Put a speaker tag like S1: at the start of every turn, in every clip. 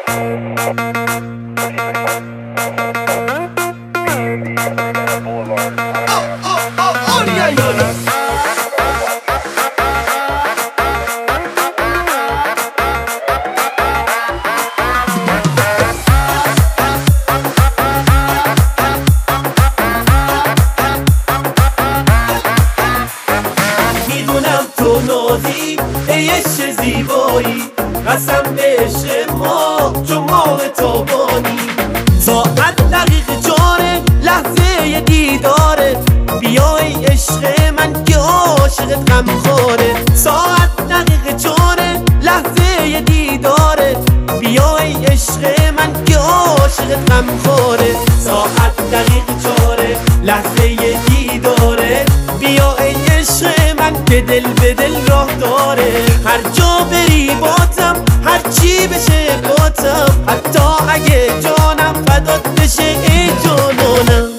S1: میدونم تو نازی ای عشق زیبایی، قسم به عشق ما چون ماه تابانی. ساعت دقیقه چاره لحظه دیداره، بیا ای عشق من که عاشقت غمخواره. ساعت دقیقه چاره لحظه دیداره، بیا ای عشق من که عاشقت غمخواره. ساعت دقیقه چاره لحظه دیداره، بیا ای عشق من که دل به دل راه داره. هر جا بری باتم، هر چی بشه باتم، حتی اگه جانم فدات بشه ای جانانم.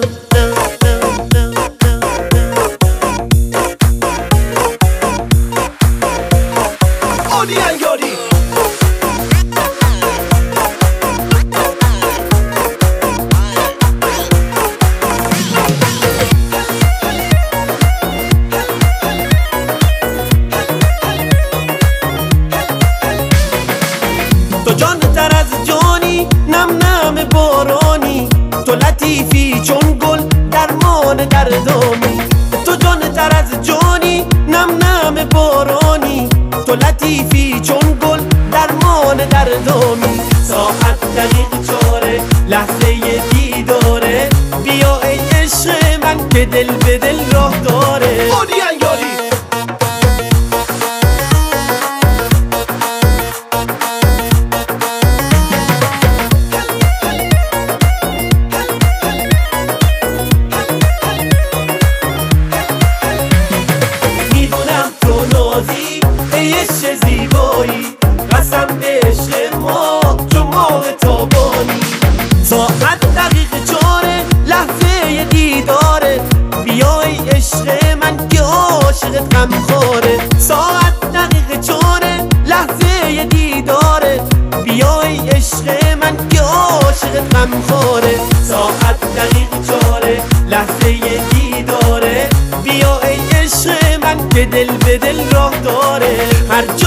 S1: تو جان تر از جانی، نم نم بارانی، تو لطیفی چون گل درمان دردامی. تو جان تر از جانی، نم نم بارانی، تو لطیفی چون گل درمان دردامی. ساعت دقیقه چاره لحظه دیداره، بیا ای عشق من که دل به دل راه داره. ای عشق زیبایی، قسم به عشق ما چون ماه تابانی. ساعت دقیقه چاره لحظه دیداره، بیا ای عشق من که عاشقت غمخواره. ساعت دقیقه چاره لحظه دیداره، بیا ای عشق من که عاشقت غمخواره. ساعت دقیقه چاره لحظه دیداره، بیا ای عشق من که دل به دل راه داره. هر